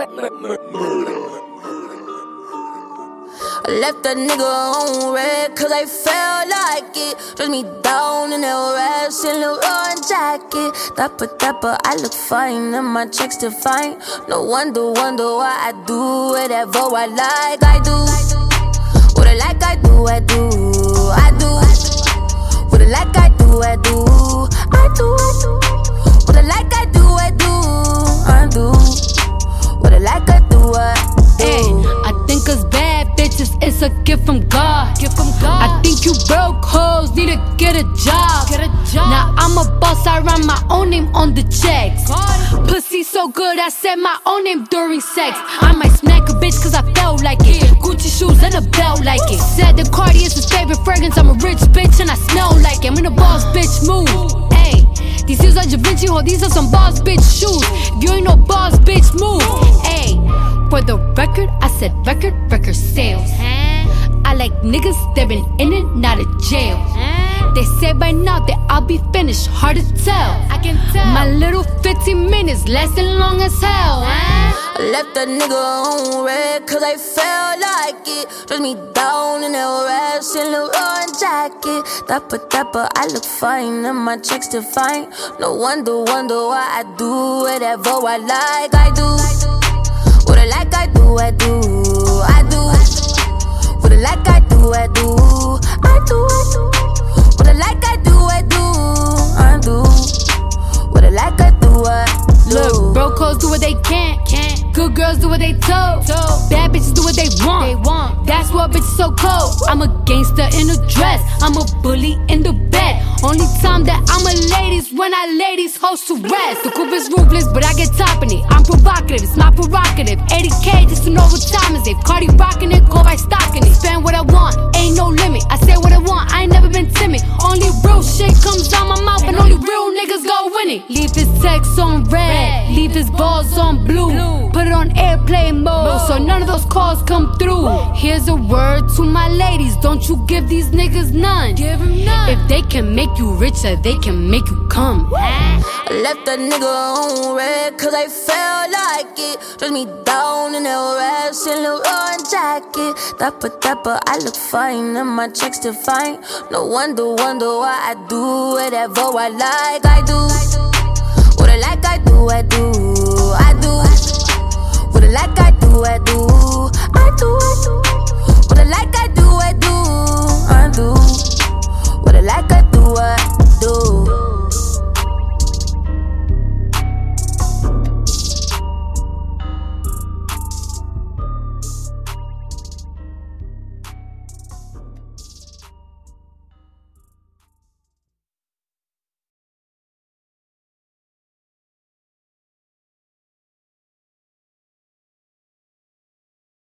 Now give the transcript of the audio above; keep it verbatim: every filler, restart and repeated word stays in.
I left that nigga on red cause I felt like it. Dress me down in that rest in the roaring jacket. Dapper, dapper, I look fine and my checks define. No wonder, wonder why I do whatever I like. I do what I like, I do, I do, I do what I like, I do, I do, I do, I do what I like, I do, I do, I do what I like, I do, I do. Hey, I think us bad bitches, it's a gift from God. Gift from God. I think you broke hoes need to get a job. Get a job. Now I'm a boss, I write my own name on the checks. God. Pussy so good, I said my own name during sex. I might smack a bitch cause I felt like it. Gucci shoes and a belt like it. Said the Cardi is his favorite fragrance. I'm a rich bitch and I smell like it. I'm in a boss bitch mood. Hey, these shoes are Da Vinci, ho, these are some boss bitch shoes. If you ain't no boss bitch move. Hey, for the record, I said record, record sales. I like niggas that been in and out of jail. They say by now that I'll be finished, hard to tell. I can tell. My little fifteen minutes lasting long as hell. I left that nigga on red cause I felt like it. Dress me down in that rest in the roaring jacket. Dapper, dapper, I look fine and my checks define. No wonder, wonder why I do whatever I like. I do what I like, I do, I do, I do what I like, I do, I do, I do, I do what I like, I do, I do, I do what I like, I do, I do. Look, broke hoes do what they can, can. Good girls do what they told. told. Bad bitches do what they want. They want. That's why bitches so cold. I'm a gangster in a dress. I'm a bully in the bed. Only time that I'm a lady's when I lay these hoes to rest. The coupe is ruthless, but I get top in it. I'm provocative, it's not provocative. eighty K just to know what time is it. Cardi rockin' it, go by stocking it. Spend what I want, ain't no limit. I say what I want, I ain't never been timid. Only real shit comes out my mouth, and only real niggas go win it. Leave his text on red, leave his balls on blue. Put it on airplane mode, so none of those calls come through. Here's a word to my ladies, don't you give these niggas none. Give them none. If they can make you richer, they can make you come. I left that nigga on red cause I felt like it. Dress me down in that rest in the roaring jacket. Dapper, dapper, I look fine and my checks define. No wonder, wonder why I do whatever I like. I do what I like, I do, I do, I do what I like, I do, I do, I do, I do what I like, I do.